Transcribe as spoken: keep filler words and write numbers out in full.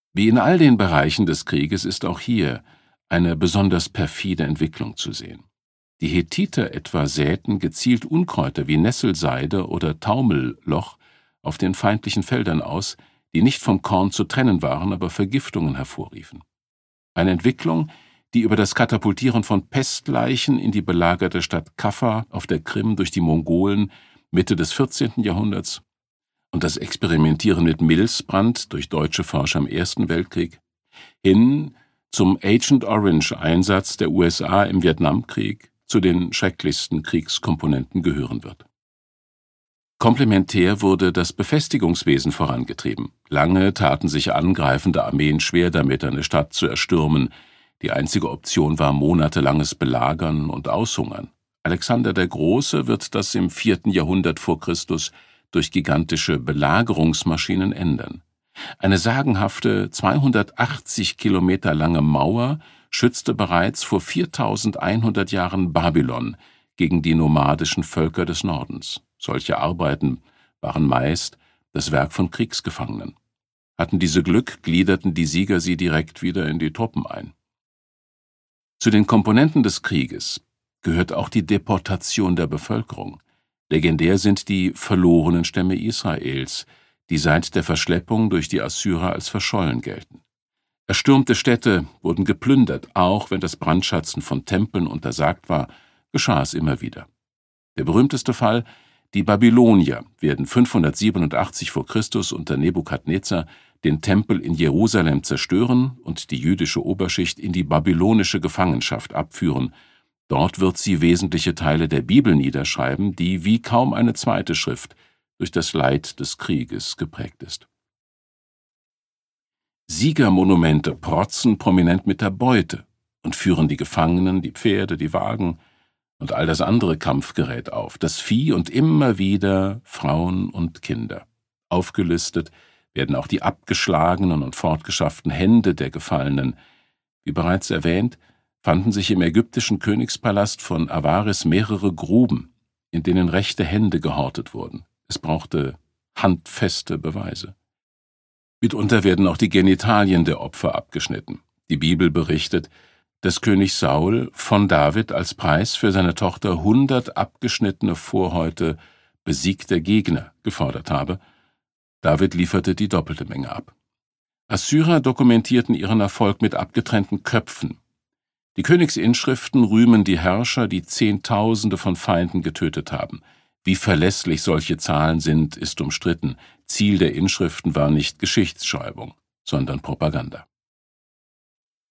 Wie in all den Bereichen des Krieges ist auch hier eine besonders perfide Entwicklung zu sehen. Die Hethiter etwa säten gezielt Unkräuter wie Nesselseide oder Taumelloch auf den feindlichen Feldern aus, die nicht vom Korn zu trennen waren, aber Vergiftungen hervorriefen. Eine Entwicklung, die über das Katapultieren von Pestleichen in die belagerte Stadt Kaffa auf der Krim durch die Mongolen Mitte des vierzehnten Jahrhunderts und das Experimentieren mit Milzbrand durch deutsche Forscher im Ersten Weltkrieg hin zum Agent Orange-Einsatz der U S A im Vietnamkrieg zu den schrecklichsten Kriegskomponenten gehören wird. Komplementär wurde das Befestigungswesen vorangetrieben. Lange taten sich angreifende Armeen schwer damit, eine Stadt zu erstürmen. Die einzige Option war monatelanges Belagern und Aushungern. Alexander der Große wird das im vierten Jahrhundert vor Christus durch gigantische Belagerungsmaschinen ändern. Eine sagenhafte zweihundertachtzig Kilometer lange Mauer schützte bereits vor viertausendeinhundert Jahren Babylon gegen die nomadischen Völker des Nordens. Solche Arbeiten waren meist das Werk von Kriegsgefangenen. Hatten diese Glück, gliederten die Sieger sie direkt wieder in die Truppen ein. Zu den Komponenten des Krieges gehört auch die Deportation der Bevölkerung. Legendär sind die verlorenen Stämme Israels, die seit der Verschleppung durch die Assyrer als verschollen gelten. Erstürmte Städte wurden geplündert, auch wenn das Brandschatzen von Tempeln untersagt war, geschah es immer wieder. Der berühmteste Fall: die Babylonier werden fünfhundertsiebenundachtzig vor Christus unter Nebukadnezar den Tempel in Jerusalem zerstören und die jüdische Oberschicht in die babylonische Gefangenschaft abführen. Dort wird sie wesentliche Teile der Bibel niederschreiben, die wie kaum eine zweite Schrift durch das Leid des Krieges geprägt ist. Siegermonumente protzen prominent mit der Beute und führen die Gefangenen, die Pferde, die Wagen und all das andere Kampfgerät auf, das Vieh und immer wieder Frauen und Kinder. Aufgelistet werden auch die abgeschlagenen und fortgeschafften Hände der Gefallenen. Wie bereits erwähnt, fanden sich im ägyptischen Königspalast von Avaris mehrere Gruben, in denen rechte Hände gehortet wurden. Es brauchte handfeste Beweise. Mitunter werden auch die Genitalien der Opfer abgeschnitten. Die Bibel berichtet, dass König Saul von David als Preis für seine Tochter hundert abgeschnittene Vorhäute besiegter Gegner gefordert habe. David lieferte die doppelte Menge ab. Assyrer dokumentierten ihren Erfolg mit abgetrennten Köpfen. Die Königsinschriften rühmen die Herrscher, die Zehntausende von Feinden getötet haben. Wie verlässlich solche Zahlen sind, ist umstritten. Ziel der Inschriften war nicht Geschichtsschreibung, sondern Propaganda.